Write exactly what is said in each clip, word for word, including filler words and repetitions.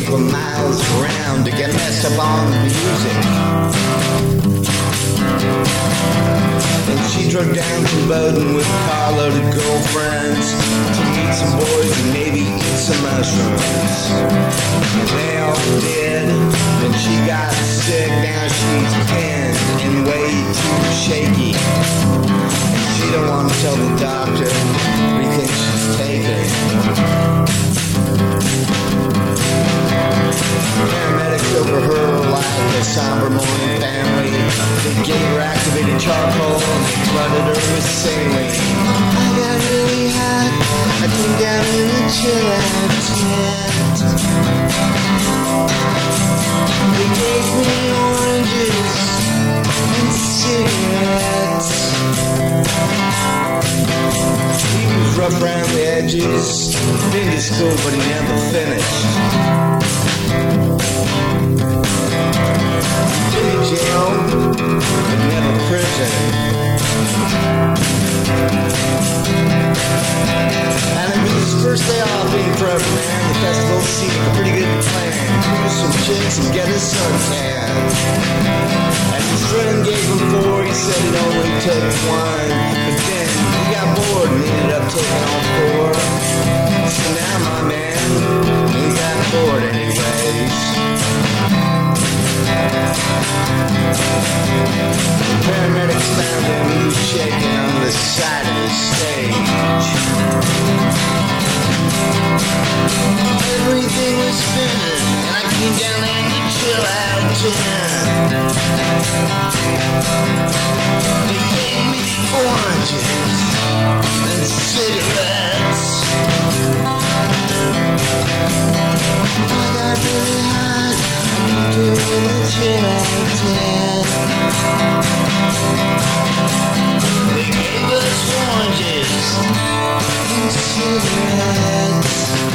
for miles around to get messed up on the music. And she drove down to Bowden with a carload of girlfriends to meet some boys and maybe eat some mushrooms. And they all did, and she got sick. Now she's pinned and way too shaky. And she don't want to tell the doctor everything she's taking. Paramedics over her like a somber morning family. They gave her activated charcoal and they flooded her with saline. I got really hot, I came down in the chill out tent. They gave me oranges and cigarettes. He was rough around the edges, been to school but he never finished. Been in jail, but never prison. And it was his first day off being forever man. The festival seemed like a pretty good plan. Cruise some chicks and get his suntan. And his friend gave him four, he said it only took one. But then he got bored and ended up taking all four. So now my man, he's got bored anyways. The paramedics found him, he was shaking on the side of the stage. Everything was spinning, and I came down there to chill out tent. They gave me oranges and cigarettes. I got really hot, I can do it in the chill out tent. They gave us oranges and cigarettes.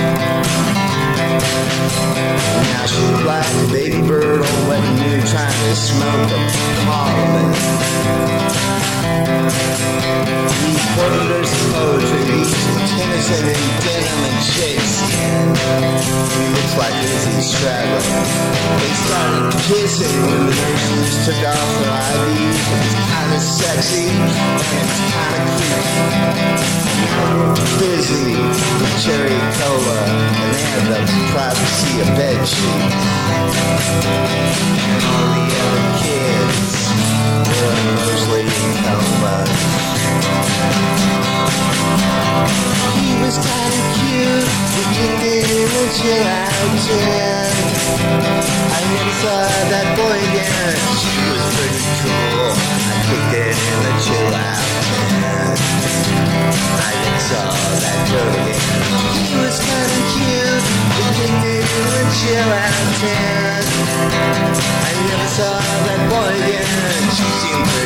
Now she's like a baby bird on wet noon trying to smoke a parliament. He quoted her some poetry, he's Tennyson in denim and shakespeare. He looks like Izzy Stradlin. They started kissing when the nurses took off their I Vs. It's kinda sexy and it's kinda creepy. Busy with cherry cola and they had the privacy of bed sheets. And all the other kids were mostly in comas. He was kinda cute, we kicked it in the chill out tent. I never saw that boy again, she was pretty cool. I kicked it in the chill out tent. I never saw that girl again. He was kinda cute, we kicked it in the chill out tent. I never saw that boy again, she seemed pretty